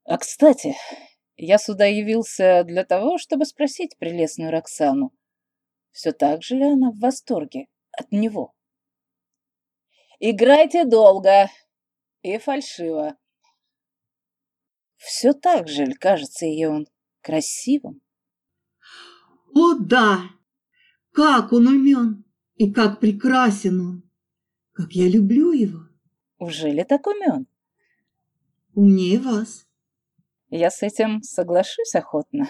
Кстати, я сюда явился для того, чтобы спросить прелестную Роксану, все так же ли она в восторге от него. Играйте долго и фальшиво. Все так же ли кажется ей он красивым? О, да! Как он умен и как прекрасен он! Как я люблю его! Уже ли так умен? Умнее вас. Я с этим соглашусь охотно.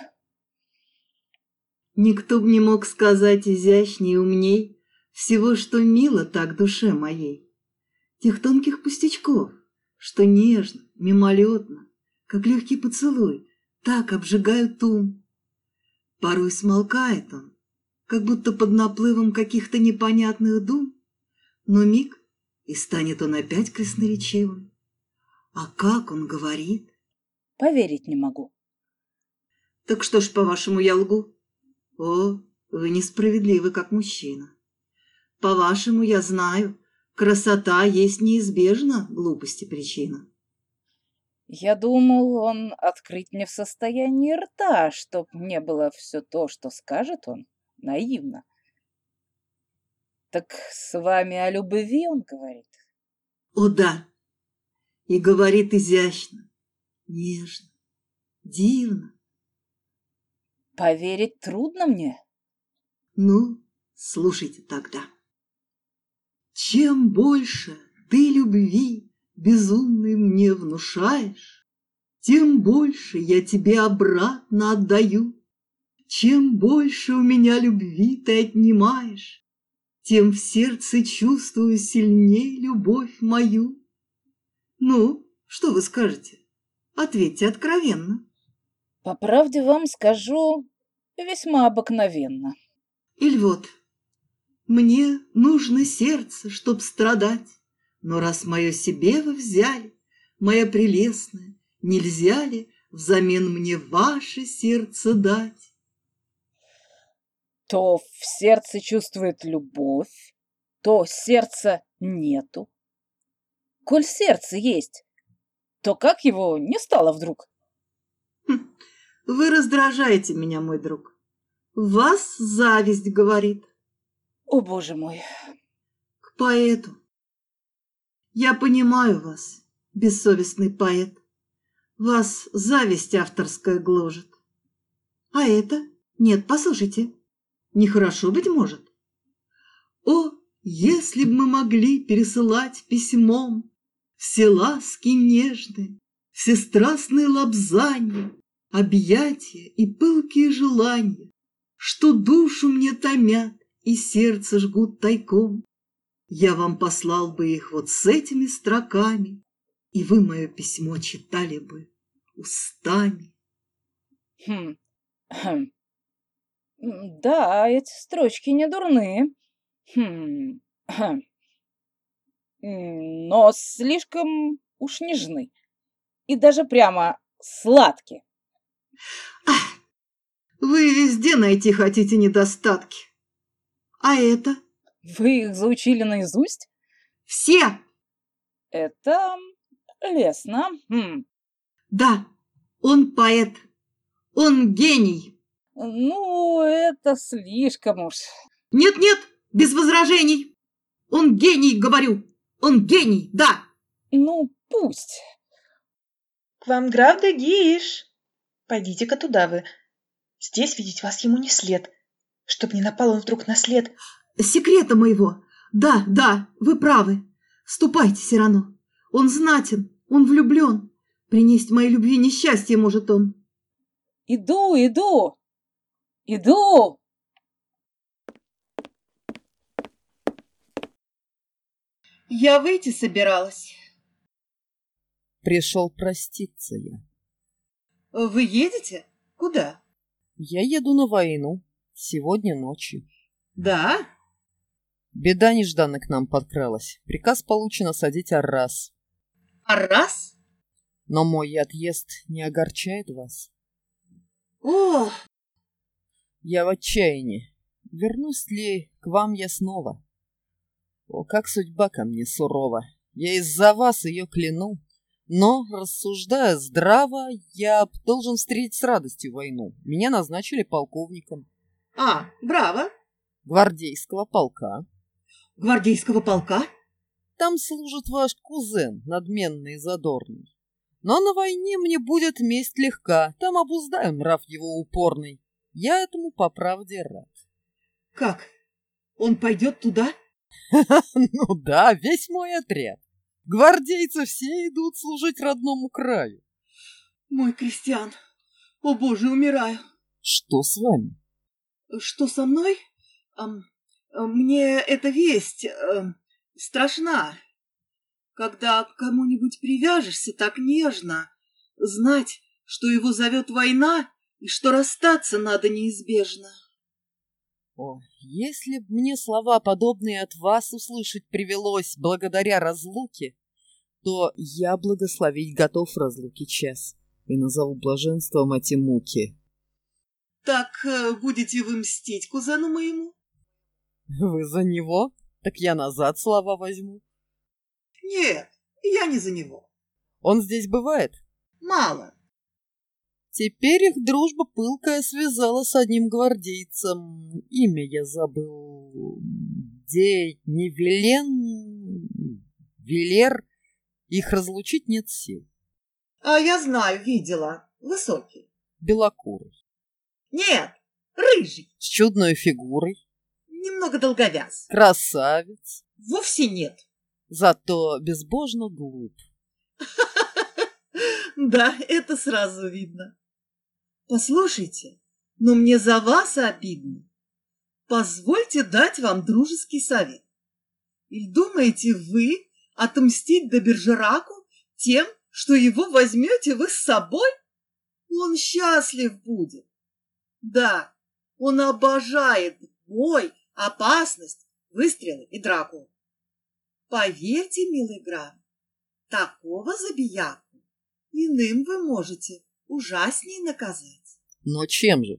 Никто б не мог сказать изящней и умней всего, что мило так душе моей. Тех тонких пустячков, что нежно, мимолетно, как легкий поцелуй, так обжигают ум. Порой смолкает он, как будто под наплывом каких-то непонятных дум, но миг, и станет он опять красноречивым. А как он говорит? Поверить не могу. Так что ж, по-вашему, я лгу? О, вы несправедливы, как мужчина. По-вашему, я знаю, красота есть неизбежно глупости причина. Я думал, он открыть мне в состоянии рта, чтоб не было все то, что скажет он, наивно. Так с вами о любви он говорит? О, да, и говорит изящно, нежно, дивно. Поверить трудно мне. Ну, слушайте тогда. Чем больше ты любви безумной мне внушаешь, тем больше я тебе обратно отдаю. Чем больше у меня любви ты отнимаешь, тем в сердце чувствую сильней любовь мою. Ну, что вы скажете? Ответьте откровенно. По правде вам скажу, весьма обыкновенно. Иль вот, мне нужно сердце, чтоб страдать, но раз мое себе вы взяли, моя прелестная, нельзя ли взамен мне ваше сердце дать? То в сердце чувствует любовь, то сердца нету. Коль сердце есть, то как его не стало вдруг? Вы раздражаете меня, мой друг. Вас зависть говорит. О, боже мой! К поэту. Я понимаю вас, бессовестный поэт. Вас зависть авторская гложет. А это? Нет, послушайте. Нехорошо, быть может. О, если б мы могли пересылать письмом все ласки нежные, все страстные лобзанья, объятия и пылкие желания, что душу мне томят и сердце жгут тайком, я вам послал бы их вот с этими строками, и вы мое письмо читали бы устами. Хм, хм. Да, эти строчки не дурны. Хм, хм. Но слишком уж нежны. И даже прямо сладкие. Ах, вы везде найти хотите недостатки. А это? Вы их заучили наизусть? Все! Это лестно. Да, он поэт, он гений. Ну, это слишком уж. Нет-нет, без возражений. Он гений, говорю. Он гений, да. Ну, пусть. К вам граф де Гиш. Пойдите-ка туда вы. Здесь видеть вас ему не след. Чтоб не напал он вдруг на след. Секрета моего. Да, да, вы правы. Ступайте, Сирано. Он знатен, он влюблен. Принесть моей любви несчастье может он. Иду, иду, иду. Я выйти собиралась. Пришел проститься я. Вы едете? Куда? Я еду на войну. Сегодня ночью. Да? Беда нежданно к нам подкралась. Приказ получено садить Аррас. Аррас? Но мой отъезд не огорчает вас. О! Я в отчаянии. Вернусь ли к вам я снова? О, как судьба ко мне сурова. Я из-за вас ее кляну. Но, рассуждая здраво, я должен встретить с радостью войну. Меня назначили полковником. Браво! Гвардейского полка. Гвардейского полка? Там служит ваш кузен, надменный и задорный. Но на войне мне будет месть легка, там обуздаю нрав его упорный. Я этому по правде рад. Как? Он пойдет туда? Ну да, весь мой отряд. Гвардейцы все идут служить родному краю. Мой Кристиан, о боже, умираю. Что с вами? Что со мной? Мне эта весть страшна. Когда к кому-нибудь привяжешься так нежно, знать, что его зовет война и что расстаться надо неизбежно. О, если б мне слова, подобные от вас, услышать привелось благодаря разлуке, то я благословить готов разлуки час и назову блаженством эти муки. Так будете вы мстить кузену моему? Вы за него? Так я назад слова возьму. Нет, я не за него. Он здесь бывает? Мало. Теперь их дружба пылкая связала с одним гвардейцем. Имя я забыл. Не Велер. Их разлучить нет сил. Я знаю, видела. Высокий. Белокурый. Нет, рыжий. С чудной фигурой. Немного долговяз. Красавец. Вовсе нет. Зато безбожно глуп. Да, это сразу видно. Послушайте, но мне за вас обидно. Позвольте дать вам дружеский совет. Или думаете вы отомстить де Бержераку тем, что его возьмете вы с собой? Он счастлив будет. Да, он обожает бой, опасность, выстрелы и драку. Поверьте, милый граф, такого забияку иным вы можете ужасней наказать. Но чем же?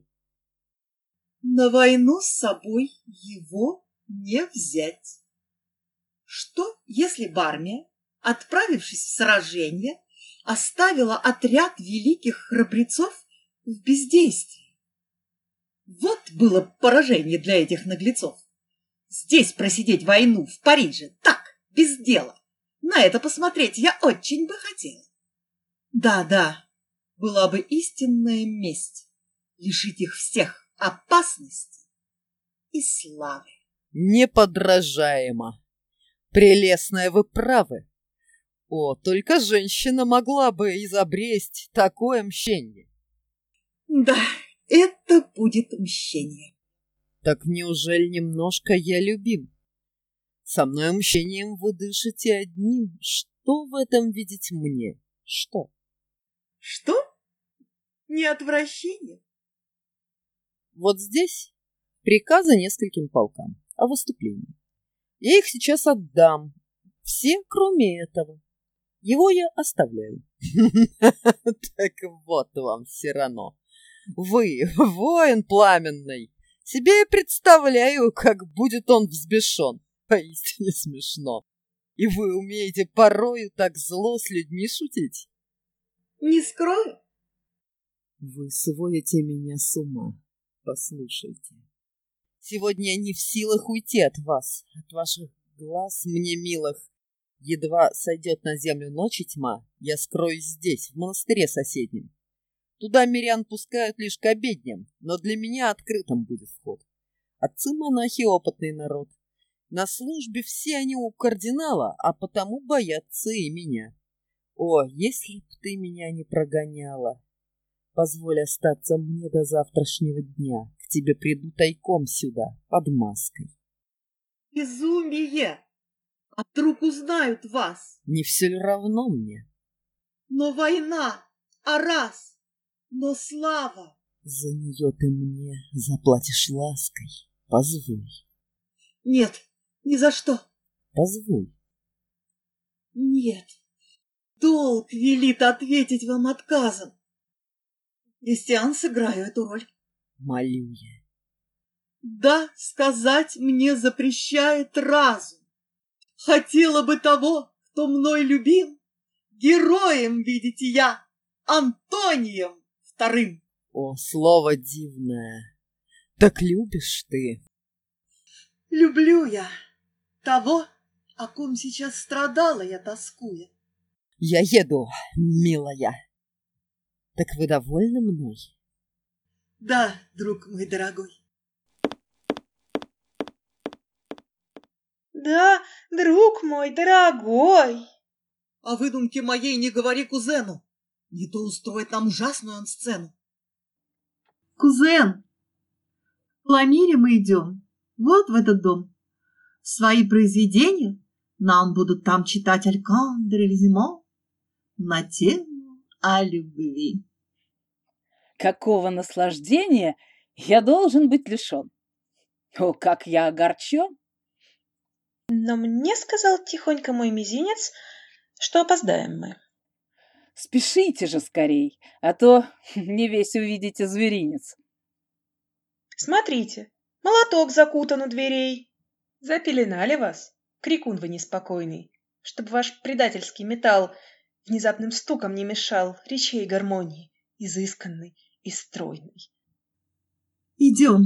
На войну с собой его не взять. Что, если б армия, отправившись в сражение, оставила отряд великих храбрецов в бездействии? Вот было б поражение для этих наглецов. Здесь просидеть войну в Париже, так, без дела. На это посмотреть я очень бы хотела. Да, была бы истинная месть лишить их всех опасности и славы. Неподражаемо. Прелестная вы правы. О, только женщина могла бы изобресть такое мщение. Да, это будет мщение. Так неужели немножко я любим? Со мной мщением вы дышите одним. Что в этом видеть мне? Что? Что? Не отвращение? Вот здесь приказы нескольким полкам о выступлении. Я их сейчас отдам. Все, кроме этого. Его я оставляю. Так вот вам, Сирано. Вы, воин пламенный. Себе я представляю, как будет он взбешен. Поистине смешно. И вы умеете порою так зло с людьми шутить? Не скрою. Вы сводите меня с ума. Послушайте. Сегодня я не в силах уйти от вас, от ваших глаз мне милых. Едва сойдет на землю ночь и тьма, я скроюсь здесь, в монастыре соседнем. Туда мирян пускают лишь к обедням, но для меня открытым будет вход. Отцы-монахи — опытный народ. На службе все они у кардинала, а потому боятся и меня. О, если б ты меня не прогоняла! Позволь остаться мне до завтрашнего дня. К тебе приду тайком сюда, под маской. Безумие! А вдруг узнают вас? Не все ли равно мне? Но война, а раз, но слава. За нее ты мне заплатишь лаской. Позволь. Нет, ни за что. Позволь. Нет, долг велит ответить вам отказом. Христиан, сыграю эту роль. Молю я. Да, сказать мне запрещает разум. Хотела бы того, кто мной любим, Героем, видите, я, Антонием вторым. О, слово дивное! Так любишь ты? Люблю я того, о ком сейчас страдала я, тоскуя. Я еду, милая. Так вы довольны мной? Да, друг мой дорогой. Да, друг мой дорогой. О выдумке моей не говори кузену, не то устроит нам ужасную он сцену. Кузен, в Ламире мы идем, вот в этот дом. Свои произведения нам будут там читать Алькандр или Зимо на тему о любви. Какого наслаждения я должен быть лишен? О, как я огорчен! Но мне сказал тихонько мой мизинец, что опоздаем мы. Спешите же скорей, а то не весь увидите зверинец. Смотрите, молоток закутан у дверей. Запеленали вас, крикун вы неспокойный, чтоб ваш предательский металл внезапным стуком не мешал речей гармонии, изысканной и стройной. Идем.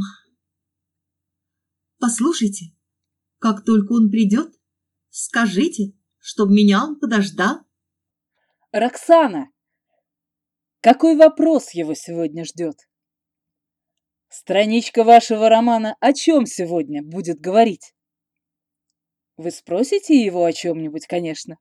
Послушайте, как только он придет, скажите, чтоб меня он подождал. Роксана, какой вопрос его сегодня ждет? Страничка вашего романа о чем сегодня будет говорить? Вы спросите его о чем-нибудь, конечно.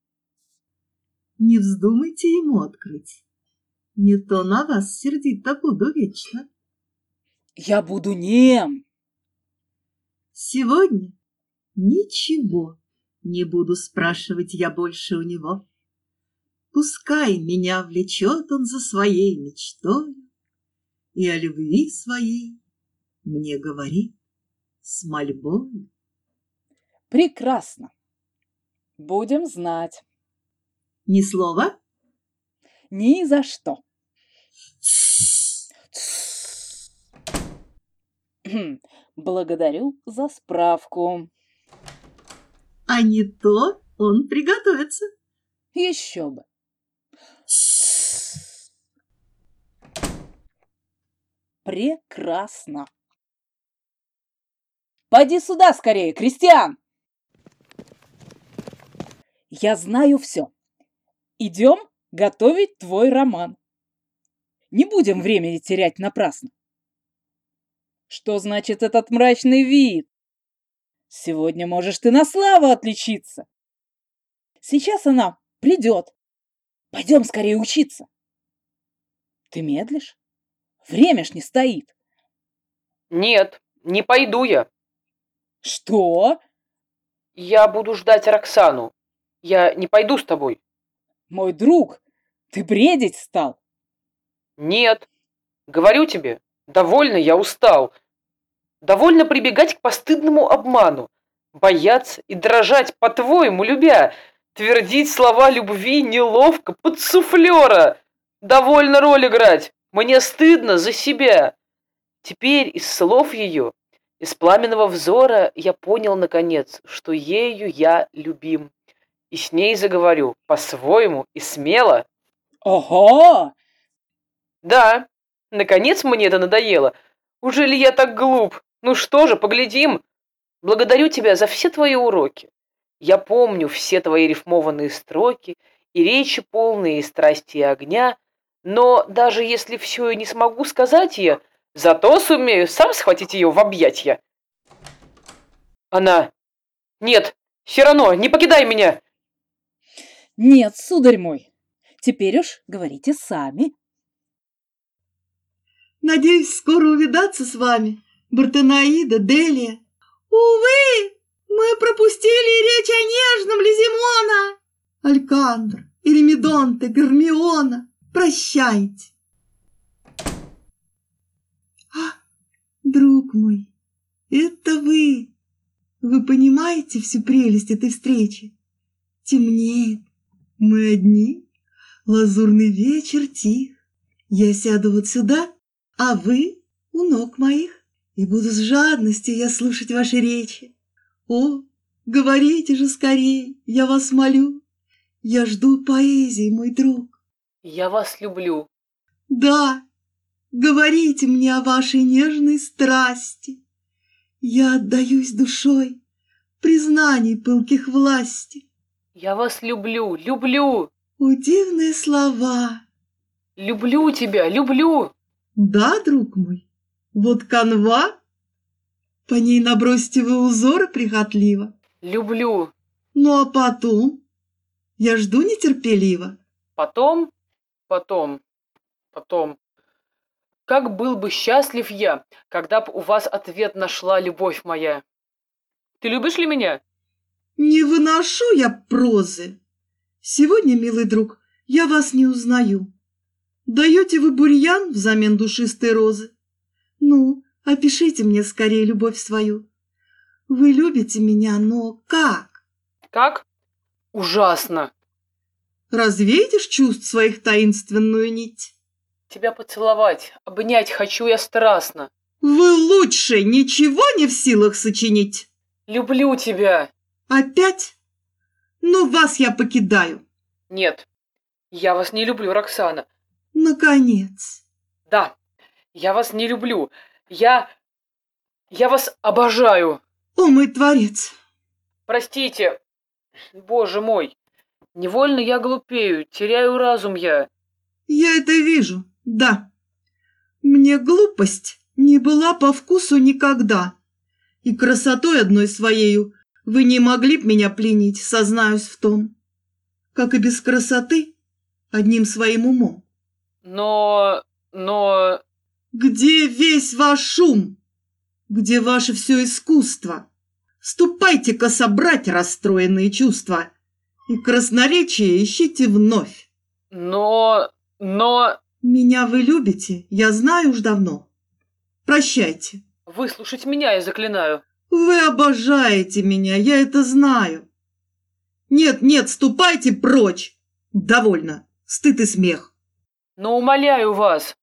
Не вздумайте ему открыть. Не то на вас сердито буду вечно. Я буду нем. Сегодня ничего не буду спрашивать я больше у него. Пускай меня влечет он за своей мечтой и о любви своей мне говорит с мольбой. Прекрасно. Будем знать. Ни слова? Ни за что. Благодарю за справку. А не то он приготовится. Еще бы. Прекрасно. Поди сюда скорее, Кристиан. Я знаю все. Идем готовить твой роман. Не будем времени терять напрасно. Что значит этот мрачный вид? Сегодня можешь ты на славу отличиться. Сейчас она придет. Пойдем скорее учиться. Ты медлишь? Время ж не стоит. Нет, не пойду я. Что? Я буду ждать Роксану. Я не пойду с тобой. Мой друг, ты бредить стал? Нет, говорю тебе, довольно я устал. Довольно прибегать к постыдному обману, бояться и дрожать, по-твоему, любя, твердить слова любви неловко под суфлера. Довольно роль играть, мне стыдно за себя. Теперь из слов ее, из пламенного взора я понял, наконец, что ею я любим. И с ней заговорю по-своему и смело. Ого! Да, наконец мне это надоело. Уже ли я так глуп? Ну что же, поглядим. Благодарю тебя за все твои уроки. Я помню все твои рифмованные строки и речи полные страсти и огня, но даже если все и не смогу сказать я, зато сумею сам схватить ее в объятья. Она... Нет, Сирано, не покидай меня! Нет, сударь мой, теперь уж говорите сами. Надеюсь скоро увидаться с вами, Бартенаида, Делия. Увы, мы пропустили речь о нежном Лизимона. Алькандр, Эремидонте, Гермиона, прощайте. Друг мой, это вы. Вы понимаете всю прелесть этой встречи? Темнеет, мы одни, лазурный вечер тих. Я сяду вот сюда, а вы у ног моих, и буду с жадностью я слушать ваши речи. О, говорите же скорей, я вас молю, Я жду поэзии, мой друг. Я вас люблю. Да, говорите мне о вашей нежной страсти. Я отдаюсь душой признаний пылких власти. Я вас люблю, люблю. О, дивные слова! Люблю тебя, люблю. Да, друг мой, вот канва. По ней набросьте вы узоры прихотливо. Люблю. Ну а потом? Я жду нетерпеливо. Потом. Как был бы счастлив я, когда б у вас ответ нашла любовь моя. Ты любишь ли меня? Не выношу я прозы. Сегодня, милый друг, я вас не узнаю. Даете вы бурьян взамен душистой розы? Ну, опишите мне скорее любовь свою. Вы любите меня, но как? Как? Ужасно. Развеете ж чувств своих таинственную нить? Тебя поцеловать, обнять хочу я страстно. Вы лучше ничего не в силах сочинить? Люблю тебя. Опять? Ну, вас я покидаю. Нет, я вас не люблю, Роксана. Наконец. Да, я вас не люблю. Я вас обожаю. О, мой творец! Простите, боже мой. Невольно я глупею, теряю разум я. Я это вижу, да. Мне глупость не была по вкусу никогда. И красотой одной своею вы не могли б меня пленить, сознаюсь в том. Как и без красоты, одним своим умом. Но... Где весь ваш шум? Где ваше все искусство? Ступайте-ка собрать расстроенные чувства. И красноречие ищите вновь. Но... Меня вы любите, я знаю уж давно. Прощайте. Выслушать меня, я заклинаю. Вы обожаете меня, я это знаю. Нет, нет, ступайте прочь. Довольно. Стыд и смех. Но умоляю вас.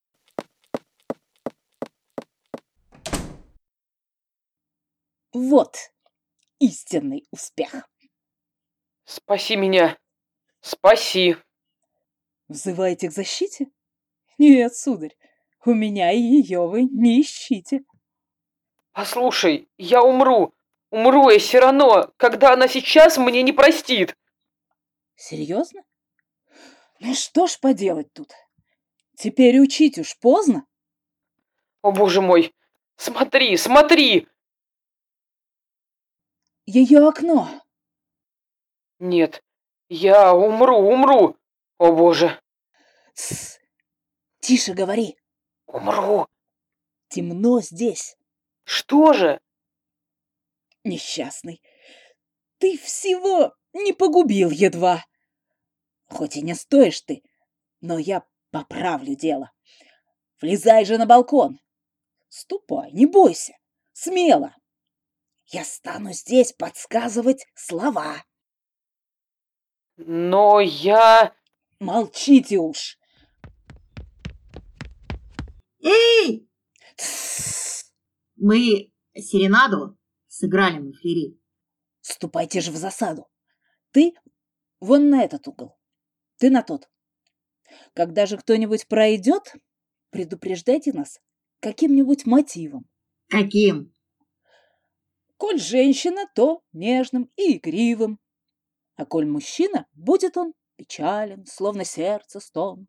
Вот истинный успех. Спаси меня. Спаси. Взываете к защите? Нет, сударь, у меня и ее вы не ищите. Послушай, я умру. Умру я все равно, когда она сейчас мне не простит. Серьезно? Ну что ж поделать тут? Теперь учить уж поздно. О, боже мой. Смотри, смотри. Ее окно. Нет, я умру. О, боже. Тссс, тише говори. Умру. Темно здесь. Что же? Несчастный. Ты всего не погубил едва. Хоть и не стоишь ты, но я поправлю дело. Влезай же на балкон. Ступай, не бойся. Смело. Я стану здесь подсказывать слова. Но я... Молчите уж. Эй! Тссс. Мы серенаду сыграли на флери. Ступайте же в засаду. Ты вон на этот угол. Ты на тот. Когда же кто-нибудь пройдет, предупреждайте нас каким-нибудь мотивом. Каким? Коль женщина, то нежным и игривым. А коль мужчина, будет он печален, словно сердце стон.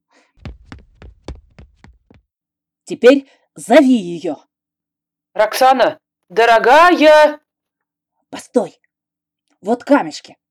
Теперь зови ее. Роксана, дорогая! Постой. Вот камешки.